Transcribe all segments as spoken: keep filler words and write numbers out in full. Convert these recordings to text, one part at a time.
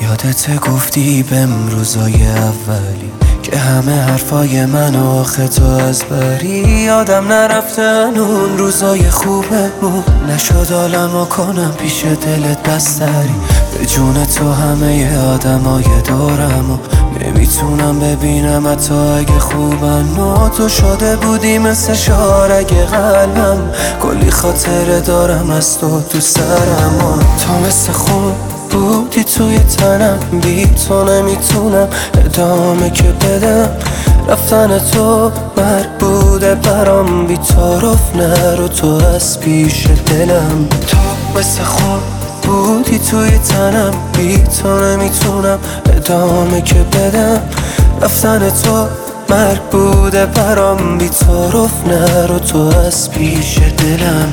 یادت گفتی بهم روزای اولی که همه حرفای من آخه تو از بری. یادم نرفتن اون روزای خوبمون، نشد عالمو کنم پیش دلت بستری. به جون تو همه آدمای دورمو نمیتونم ببینم حتی اگه خوبن. و تو شده بودی مثل شارگ قلبم، کلی خاطره دارم از تو تو سرم. و تو مثل خون بودی توی تنم، بی تو نمیتونم ادامه که بدم. رفتن تو مرگ بوده برام، بی تعارف نرو تو از پیش دلم. تو مثل خون بودی توی تنم، بی تو نمیتونم ادامه که بدم. رفتن تو مرگ بوده برام، بی تعارف نرو تو از پیش دلم.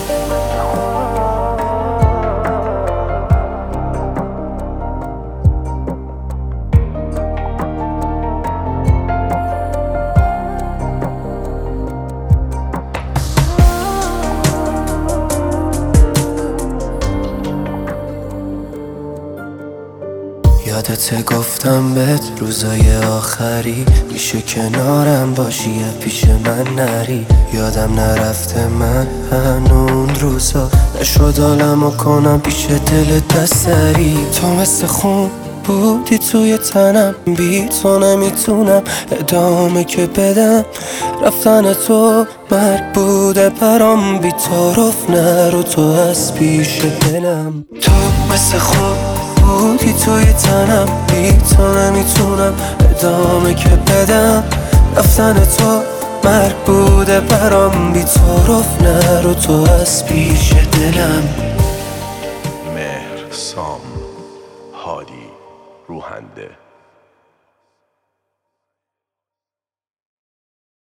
یادت گفتم بهت روزای آخری میشه کنارم باشی یا پیش من نری. یادم نرفته من هنون روزا، نشد عالمو کنم پیش دلت بستری. تو مثل خون بودی توی تنم، بی تو نمیتونم ادامه که بدم. رفتن تو مرگ بوده برام، بی تعارف نرو تو از پیش دلم. تو مثل خون بودی توی تنم، بی تو نمیتونم ادامه که بدم. رفتن تو مرگ بوده برام، بی تعارف نرو تو از پیش دلم. مهرسام هادی روحنده